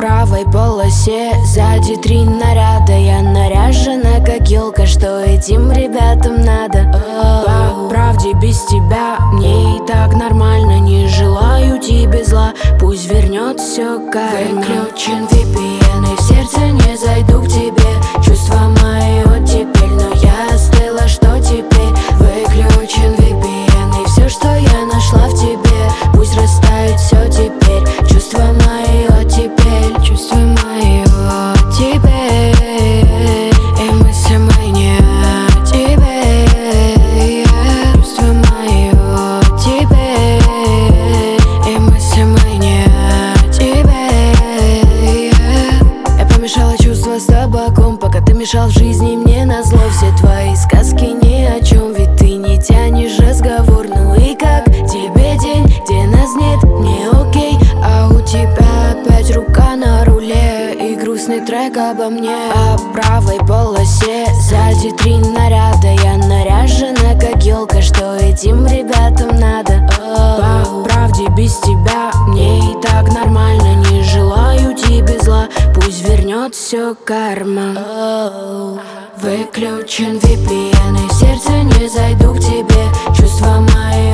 правой полосе сзади 3 наряда. Я наряжена как елка, что этим ребятам надо. По правде без тебя мне и так нормально. Не желаю тебе зла, пусть вернет все карма. Выключен VPN и в сердце не зайду к тебе. Чувства мои оттепель, но я остыла, что теперь? Выключен VPN и все, что я нашла в тебе, пусть растает все теперь. Чувства мои оттепель, чувства мои оттепель, и мысли мои не о тебе. Чувства мои оттепель, и мысли мои не о тебе. Я помешала чувства с табаком, пока ты мешал в жизни мне назло. Все твои сказки ни о чем, ведь ты не тянешь разговор. Ну и как тебе день, где нас нет, мне окей, а у тебя опять рука на руле и грустный трек обо мне. По правой полосе сзади 3 наряда. Я наряжена как елка, что этим ребятам надо. По правде без тебя мне и так нормально. Не желаю тебе зла, пусть вернет все карма. Выключен VPN и в сердце не зайду к тебе. Чувства мои